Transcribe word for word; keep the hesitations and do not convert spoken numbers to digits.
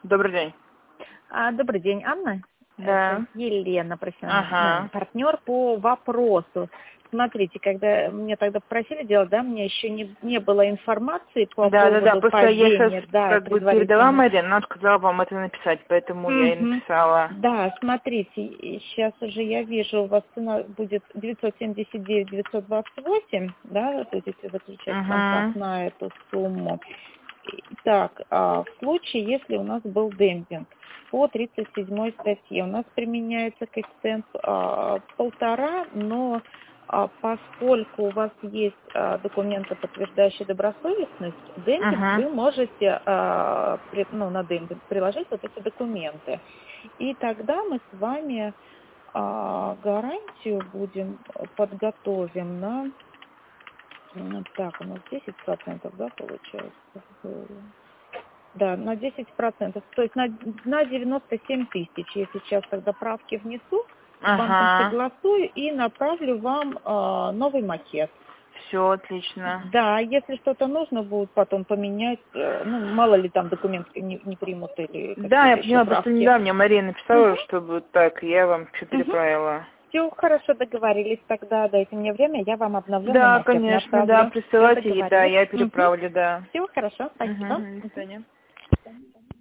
Добрый день. А, добрый день, Анна. Да. Это Елена, профессиональный Ага. партнер по вопросу. Смотрите, когда мне тогда просили делать, да, мне еще не, не было информации по Да, да, да. поводу Просто я сейчас падения, да, как бы передала предварительно. Марине, она сказала вам это написать, поэтому я и Мгм. написала. Да, смотрите, сейчас уже я вижу, у вас цена будет девятьсот семьдесят девять девятьсот двадцать восемь, да, то есть если заключать контракт Угу. на эту сумму. Так, а в случае, если у нас был демпинг по тридцать седьмой статье, у нас применяется коэффициент а, полтора, но а, поскольку у вас есть а, документы, подтверждающие добросовестность, демпинг, Угу. вы можете а, при- ну, на демпинг приложить вот эти документы. И тогда мы с вами а, гарантию будем э, подготовим на... м, Так, у нас десять процентов, да, получается? было? Да, на десять процентов, то есть на, на девяносто семь тысяч. Я сейчас тогда правки внесу, с банком Ага. согласую и направлю вам а, новый макет. Все отлично. Да, если что-то нужно будет потом поменять, э, ну, мало ли там документы не, не примут или Да, я какие-то еще поняла, просто правки. недавно мне Мария Угу, написала, чтобы так, я вам все угу. переправила. Все, хорошо, договорились тогда, дайте мне время, я вам обновленный Да, макет конечно, да, направлю. Все, присылайте, и да, договорились. я Угу. переправлю, да. Все, хорошо, спасибо. Угу, до Мгм. свидания.